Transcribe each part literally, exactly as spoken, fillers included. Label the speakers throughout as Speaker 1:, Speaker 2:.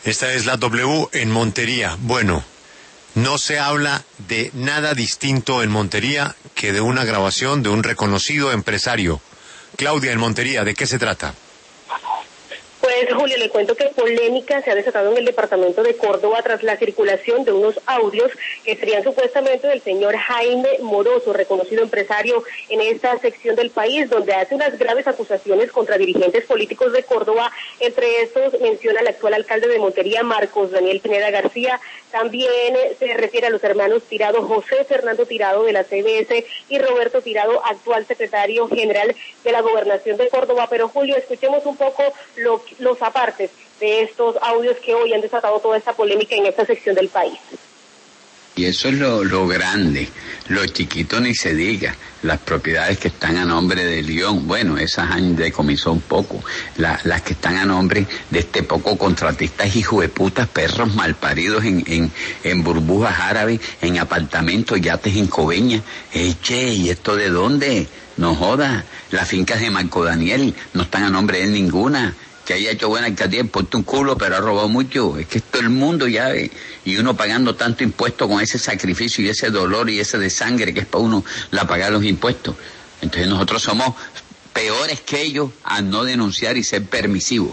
Speaker 1: Esta es la W en Montería. Bueno, no se habla de nada distinto en Montería que de una grabación de un reconocido empresario. Claudia, en Montería, ¿de qué se trata?
Speaker 2: Pues, Julio, le cuento que polémica se ha desatado en el departamento de Córdoba tras la circulación de unos audios que serían supuestamente del señor Jaime Moroso, reconocido empresario en esta sección del país, donde hace unas graves acusaciones contra dirigentes políticos de Córdoba. Entre estos menciona al actual alcalde de Montería, Marcos Daniel Pineda García. También se refiere a los hermanos Tirado, José Fernando Tirado de la C B S y Roberto Tirado, actual secretario general de la Gobernación de Córdoba. Pero, Julio, escuchemos un poco lo, los apartes de estos audios que hoy han desatado toda esta polémica en esta sección del país.
Speaker 3: Y eso es lo, lo grande, lo chiquito ni se diga, las propiedades que están a nombre de León, bueno, esas han decomisado un poco, la, las que están a nombre de este poco contratistas hijueputas, perros malparidos en, en, en burbujas árabes, en apartamentos, yates en Coveña. Eh, che, ¿y esto de dónde? No joda, las fincas de Marco Daniel no están a nombre de él ninguna. Que haya hecho buena alcaldía, puesto un culo, pero ha robado mucho. Es que todo el mundo ya ve, y uno pagando tanto impuesto con ese sacrificio y ese dolor y ese de sangre que es para uno la pagar los impuestos. Entonces nosotros somos peores que ellos a no denunciar y ser permisivos.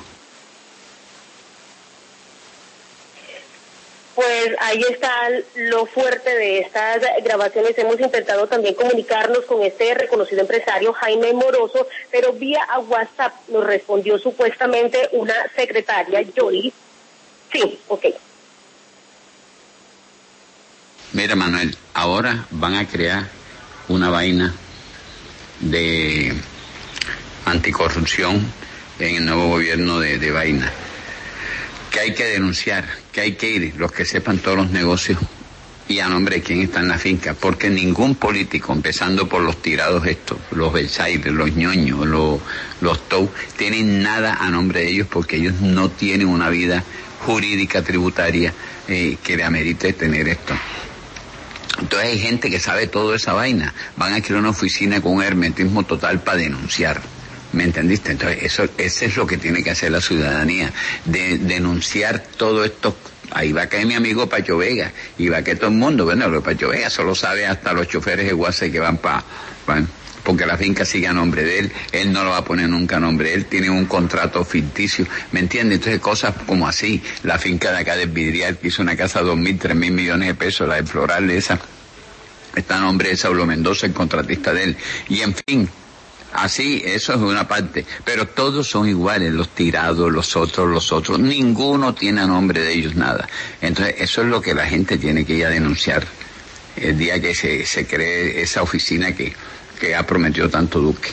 Speaker 2: Pues ahí está lo fuerte de estas grabaciones. Hemos intentado también comunicarnos con este reconocido empresario, Jaime Moroso, pero vía a WhatsApp nos respondió supuestamente una secretaria, Yoli. Sí, ok.
Speaker 3: Mira, Manuel, ahora van a crear una vaina de anticorrupción en el nuevo gobierno de, de vaina. Que hay que denunciar, que hay que ir, los que sepan todos los negocios y a nombre de quién está en la finca, porque ningún político, empezando por los tirados estos, los Belsaires, los ñoños, los, los Tou, tienen nada a nombre de ellos porque ellos no tienen una vida jurídica tributaria eh, que le amerite tener esto. Entonces hay gente que sabe toda esa vaina, van a crear una oficina con un hermetismo total para denunciar. ¿Me entendiste? Entonces, eso, eso es lo que tiene que hacer la ciudadanía, de denunciar todo esto. Ahí va a caer mi amigo Pacho Vega, y va a caer todo el mundo. Bueno, lo de Pacho Vega solo sabe hasta los choferes de Guase que van para... Pa, porque la finca sigue a nombre de él, él no lo va a poner nunca a nombre de él, tiene un contrato ficticio, ¿me entiendes? Entonces cosas como así, la finca de acá del Vidrial, que hizo una casa de dos mil, tres mil millones de pesos, la de Floral de esa, está a nombre de Saulo Mendoza, el contratista de él, y en fin... Así, eso es una parte, pero todos son iguales, los tirados, los otros, los otros, ninguno tiene a nombre de ellos nada. Entonces, eso es lo que la gente tiene que ir a denunciar el día que se, se cree esa oficina que, que ha prometido tanto Duque.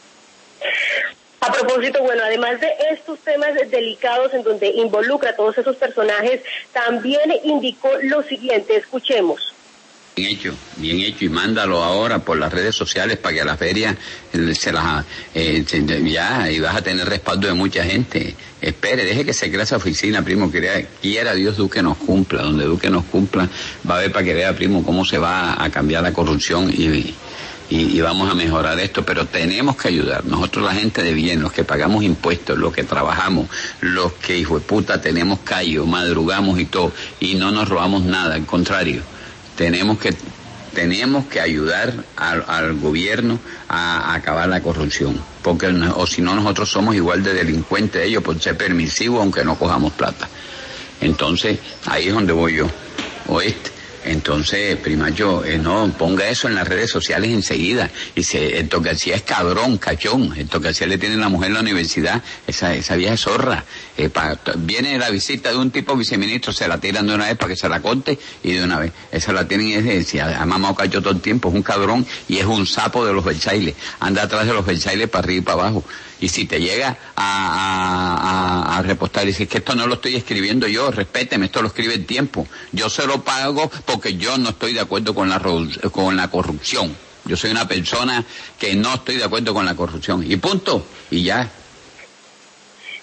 Speaker 2: A propósito, bueno, además de estos temas delicados en donde involucra a todos esos personajes, también indicó lo siguiente, escuchemos.
Speaker 3: Bien hecho, bien hecho, y mándalo ahora por las redes sociales para que a la feria se las eh, ya, y vas a tener respaldo de mucha gente. Espere, deje que se crea esa oficina, primo, que quiera Dios Duque nos cumpla, donde Duque nos cumpla, va a ver para que vea, primo, cómo se va a cambiar la corrupción y, y, y vamos a mejorar esto, pero tenemos que ayudar, nosotros la gente de bien, los que pagamos impuestos, los que trabajamos, los que, hijo de puta, tenemos callo, madrugamos y todo, y no nos robamos nada, al contrario. Tenemos que tenemos que ayudar al, al gobierno a, a acabar la corrupción, porque o si no nosotros somos igual de delincuentes de ellos por ser permisivos aunque no cojamos plata. Entonces ahí es donde voy yo, oíste. Entonces, prima, yo, eh, no, ponga eso en las redes sociales enseguida. Y se, el García es cabrón, cachón. El García le tiene la mujer en la universidad, esa, esa vieja zorra. Eh, pa, viene la visita de un tipo viceministro, se la tiran de una vez para que se la corte y de una vez. Esa la tienen y es de, si ha, ha mamado cacho todo el tiempo, es un cabrón y es un sapo de los Versailles. Anda atrás de los Versailles para arriba y para abajo. Y si te llega a, a, a, a repostar y dices que esto no lo estoy escribiendo yo, respéteme, esto lo escribe el tiempo. Yo se lo pago porque yo no estoy de acuerdo con la, con la corrupción. Yo soy una persona que no estoy de acuerdo con la corrupción. Y punto. Y ya.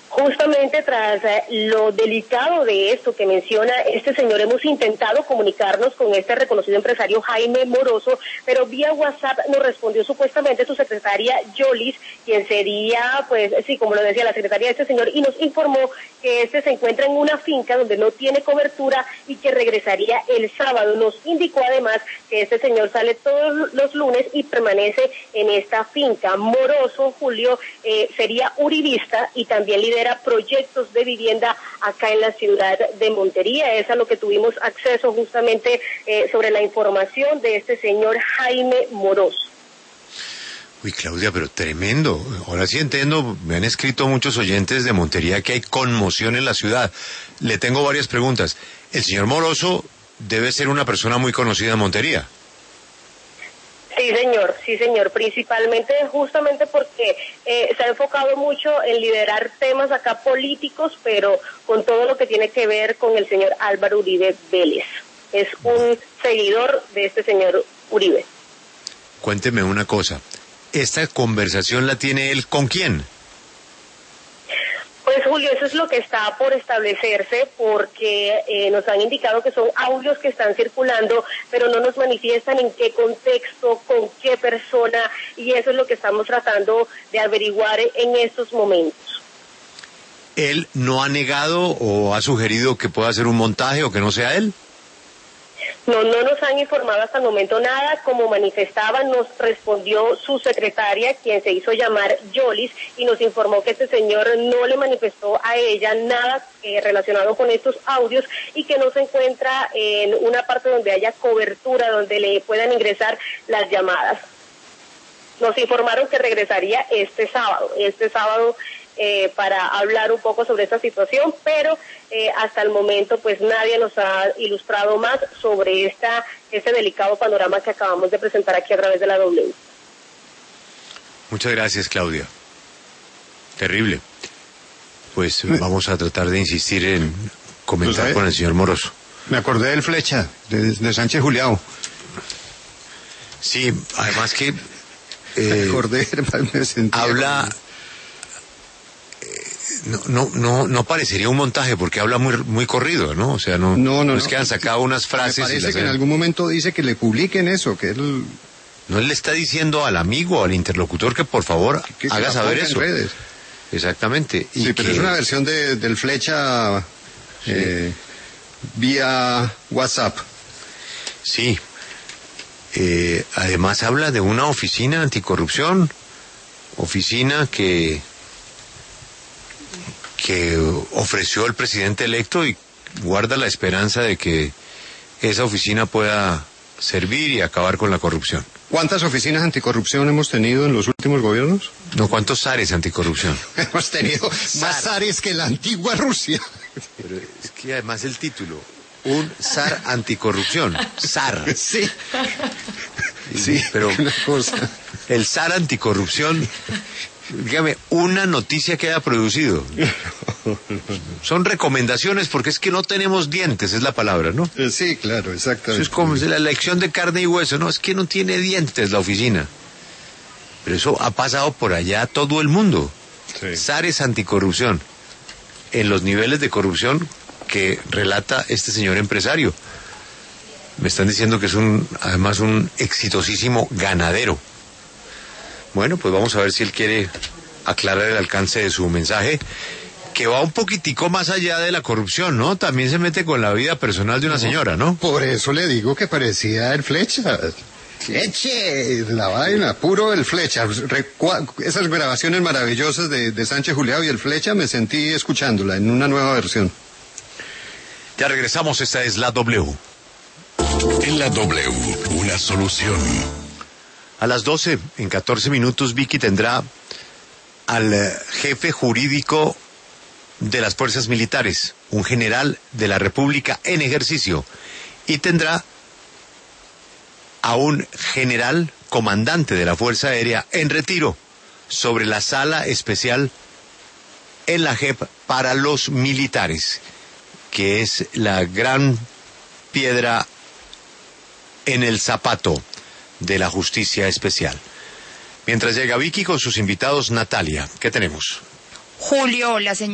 Speaker 2: Justamente tras eh, lo delicado de esto que menciona este señor, hemos intentado comunicarnos con este reconocido empresario Jaime Moroso, pero vía WhatsApp nos respondió supuestamente su secretaria Yolis, quien sería, pues, sí, como lo decía, la secretaria de este señor, y nos informó que este se encuentra en una finca donde no tiene cobertura y que regresaría el sábado. Nos indicó además que este señor sale todos los lunes y permanece en esta finca. Moroso, Julio, eh, sería uribista y también lidera proyectos de vivienda acá en la ciudad de Montería. Es a lo que tuvimos acceso justamente eh, sobre la información de este señor Jaime Moroso.
Speaker 1: Uy, Claudia, pero tremendo. Ahora sí entiendo, me han escrito muchos oyentes de Montería que hay conmoción en la ciudad. Le tengo varias preguntas. El señor Moroso debe ser una persona muy conocida en Montería.
Speaker 2: Sí, señor, sí, señor, principalmente justamente porque eh, se ha enfocado mucho en liderar temas acá políticos, pero con todo lo que tiene que ver con el señor Álvaro Uribe Vélez. Es un seguidor de este señor Uribe.
Speaker 1: Cuénteme una cosa, ¿esta conversación la tiene él con quién?
Speaker 2: Pues Julio, eso es lo que está por establecerse, porque eh, nos han indicado que son audios que están circulando, pero no nos manifiestan en qué contexto, con qué persona, y eso es lo que estamos tratando de averiguar en estos momentos.
Speaker 1: ¿Él no ha negado o ha sugerido que pueda hacer un montaje o que no sea él?
Speaker 2: No, no nos han informado hasta el momento nada. Como manifestaba, nos respondió su secretaria, quien se hizo llamar Yolis, y nos informó que este señor no le manifestó a ella nada eh, relacionado con estos audios y que no se encuentra en una parte donde haya cobertura, donde le puedan ingresar las llamadas. Nos informaron que regresaría este sábado, este sábado eh, para hablar un poco sobre esta situación, pero eh, hasta el momento pues nadie nos ha ilustrado más sobre esta este delicado panorama que acabamos de presentar aquí a través de la W.
Speaker 1: Muchas gracias, Claudia. Terrible. Pues vamos a tratar de insistir en comentar pues, con el señor Moroso.
Speaker 4: Me acordé del Flecha, de, de Sánchez Julião.
Speaker 1: Sí, además que eh,
Speaker 4: me acordé, me sentía
Speaker 1: habla... No, no, no, no parecería un montaje porque habla muy, muy corrido, ¿no? O sea, no,
Speaker 4: no, no,
Speaker 1: no es
Speaker 4: no.
Speaker 1: que han sacado unas frases.
Speaker 4: Me parece
Speaker 1: y las
Speaker 4: que en algún momento dice que le publiquen eso, que él...
Speaker 1: No, él le está diciendo al amigo, al interlocutor, que por favor
Speaker 4: que
Speaker 1: haga saber eso.
Speaker 4: En redes.
Speaker 1: Exactamente.
Speaker 4: Sí,
Speaker 1: y
Speaker 4: pero
Speaker 1: que...
Speaker 4: es una versión de, del Flecha sí. eh, vía WhatsApp.
Speaker 1: Sí. Eh, además habla de una oficina anticorrupción, oficina que... que ofreció el presidente electo y guarda la esperanza de que esa oficina pueda servir y acabar con la corrupción.
Speaker 4: ¿Cuántas oficinas anticorrupción hemos tenido en los últimos gobiernos?
Speaker 1: No, ¿cuántos zares anticorrupción?
Speaker 4: Hemos tenido más zares que la antigua Rusia.
Speaker 1: Pero es que además el título, un zar anticorrupción, zar.
Speaker 4: Sí.
Speaker 1: Y,
Speaker 4: sí,
Speaker 1: pero
Speaker 4: una cosa.
Speaker 1: El zar anticorrupción... Dígame, una noticia que haya producido. Son recomendaciones porque es que no tenemos dientes, es la palabra, ¿no?
Speaker 4: Sí, claro, exactamente.
Speaker 1: Eso es como la elección de carne y hueso, no, es que no tiene dientes la oficina. Pero eso ha pasado por allá a todo el mundo.
Speaker 4: Sí.
Speaker 1: Zares anticorrupción, en los niveles de corrupción que relata este señor empresario. Me están diciendo que es un, además un exitosísimo ganadero. Bueno, pues vamos a ver si él quiere aclarar el alcance de su mensaje, que va un poquitico más allá de la corrupción, ¿no? También se mete con la vida personal de una señora, ¿no?
Speaker 4: Por eso le digo que parecía el Flecha. Eche, la vaina, puro el Flecha. Esas grabaciones maravillosas de, de Sánchez Julião y el Flecha, me sentí escuchándola en una nueva versión.
Speaker 1: Ya regresamos, esta es la W.
Speaker 5: En la W, una solución.
Speaker 1: A las doce, en catorce minutos, Vicky tendrá al jefe jurídico de las fuerzas militares, un general de la República en ejercicio, y tendrá a un general comandante de la Fuerza Aérea en retiro sobre la sala especial en la J E P para los militares, que es la gran piedra en el zapato de la justicia especial. Mientras llega Vicky con sus invitados, Natalia, ¿qué tenemos?
Speaker 6: Julio, la señora